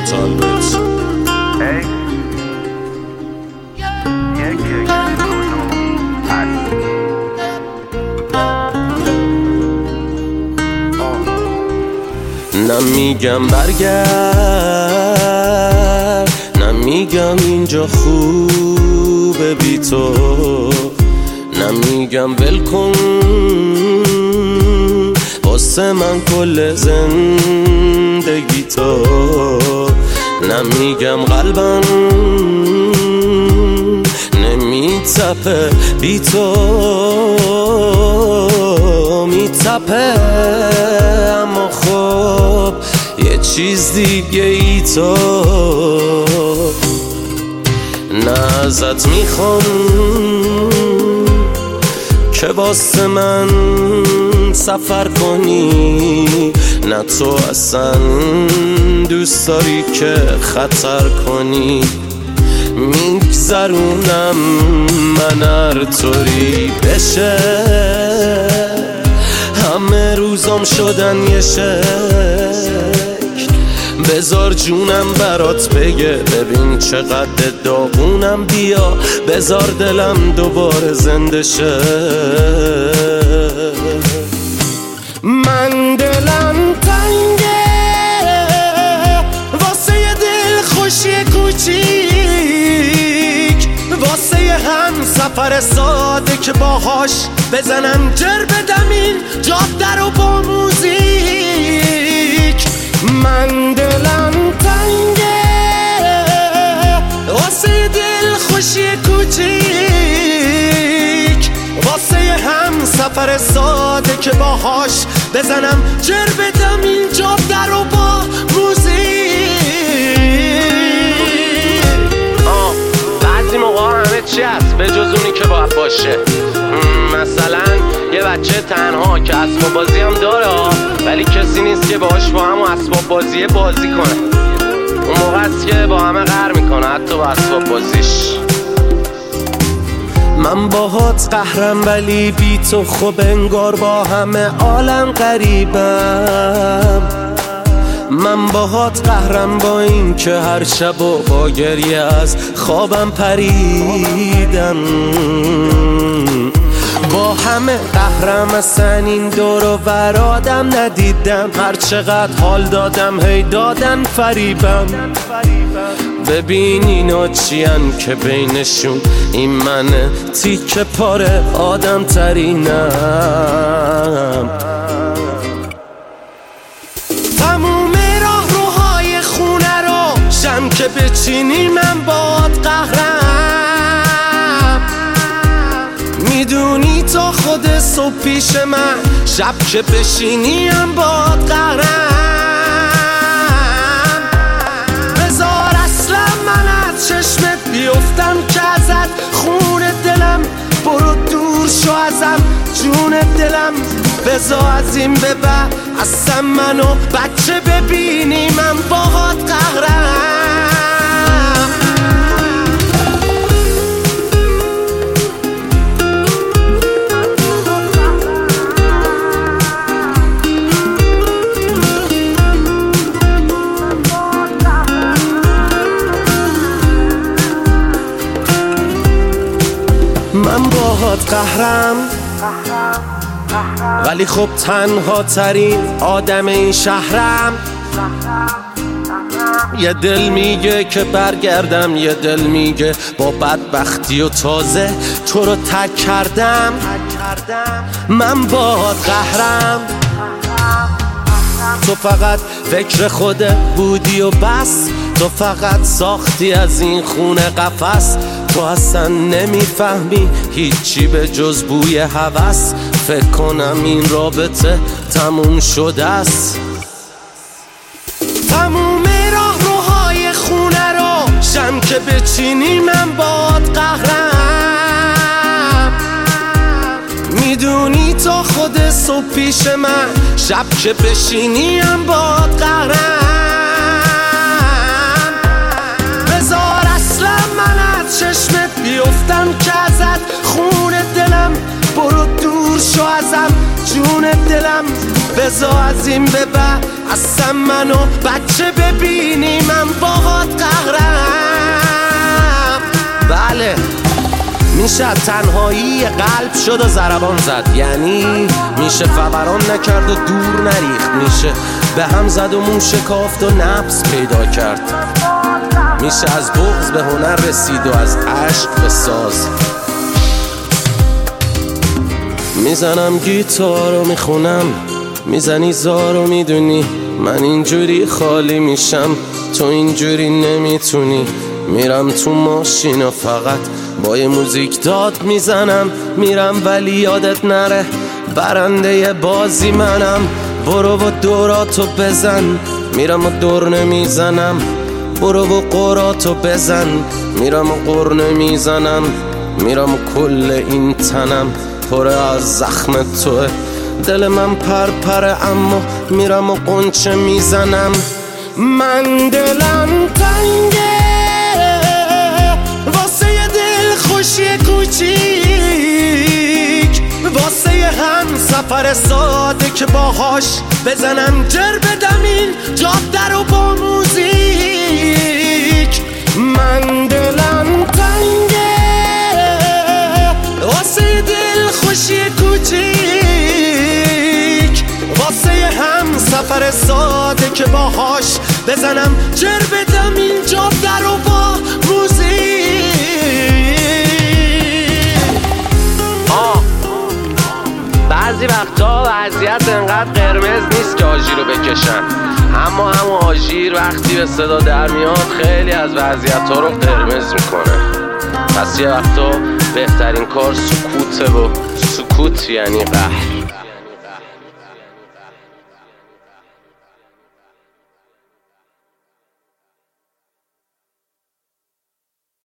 Talbot. نمیگم برگرد، نمیگم اینجا خوبه بی تو، نمیگم ول کن واسه من کل زندگی تو، نمیگم قلبم نمیتپه بی تو، میتپه اما خب یه چیز دیگه ای تو. نه ازت میخوام که واسه من سفر کنی، نه تو اصلا دوست داری که خطر کنی، میگذرونم من هر طوری بشه، همه روزام شدن یه شکل، بذار جونم برات بگه ببین چقدر داغونم، بیا بذار دلم دوباره زنده شه. من دلم تنگه واسه یه دل خوشی کوچیک، واسه یه هم سفر ساده که باهاش بزنم جر بدم این جاده رو با موزیک. من دلم تنگه واسه یه دل خوشی کوچیک، واسه یه هم سفر ساده که باهاش بزنم جر بدم این جاده رو با موزیک. بعضی موقع همه چی هست به جز اونی که باید باشه، مثلا یه بچه تنها که اسباب بازی هم داره ولی کسی نیست که باهاش با هم اسباب بازی کنه، اون موقع است که با همه قهر میکنه حتی با اسباب بازیش. من باهات قهرم ولی بی تو خب انگار با همه عالم غریبم، من باهات قهرم با این که هر شب و با گریه از خوابم پریدم، با همه قهرم اصلا این دور و بر آدم ندیدم، هر چقدر حال دادم هی دادن فریبم. ببین اینا چیان که بینشون این منه تیکه پاره آدم ترینم. تموم راه روهای خونه رو شم که بچینی من باد قهرم، میدونی تا خود صبح پیش من، شب که بشینی هم باد قهرم، بذار اصلا من از چشمت بیفتم که ازت خون دلم، برو دور شو ازم جون دلم، بذار از این به بعد اصلا منو بچه ببینی من باهات قهرم. من باهات قهرم ولی خب تنها ترین آدم این شهرم، یه دل میگه که برگردم، یه دل میگه با بدبختی و تازه تو رو ترک کردم. من باهات قهرم، تو فقط فکر خودت بودی و بس، تو فقط ساختی از این خونه قفس، تو اصلا نمیفهمی هیچی به جز بوی هوس، فکر کنم این رابطه تموم شده است. تموم راه روهای خونه رو شم که بچینی من باد قهرم، میدونی تا خود صبح پیش من، شب که بشینی هم باد قهرم، بذار اصلا من از چشمت بیفتم که ازت خون دلم، برو دور شو ازم جون دلم بزا از این به بعد اصلا منو بچه ببینی من باهات قهرم. بله میشه تنهایی قلب شد و ضربان زد، یعنی میشه فوران نکرد و دور نریخت، میشه به هم زد و مو شکافت و نبض پیدا کرد، میشه از بغض به هنر رسید و از عشق به ساز. میزنم گیتار و میخونم، میزنی زار و میدونی من اینجوری خالی میشم، تو اینجوری نمیتونی. میرم تو ماشین و فقط با یه موزیک داد میزنم، میرم ولی یادت نره برنده بازی منم. برو و دوراتو بزن، میرم و دور نمیزنم، برو و قراتو بزن، میرم و قر نمیزنم، میرم و کل این تنم پر از زخم توه، دل من پرپره اما میرم و قنچه میزنم. من دلم تنگه واسه یه دل خوشی کوچیک، واسه یه هم سفر ساده که باهاش بزنم جر بدم این جاده رو با موزیک. من دلم تنگه واسه یه دل خوشی کوچیک، واسه یه هم سفر ساده که باهاش بزنم جر بدم این جاده رو با موزیک. بعضی وقتا وضعیت انقدر قرمز نیست که آژیر رو بکشن، اما همون آژیر وقتی به صدا در میاد خیلی از وضعیت ها رو قرمز میکنه. پس یه وقتا بهترین کار سکوته و سکوت یعنی قهر.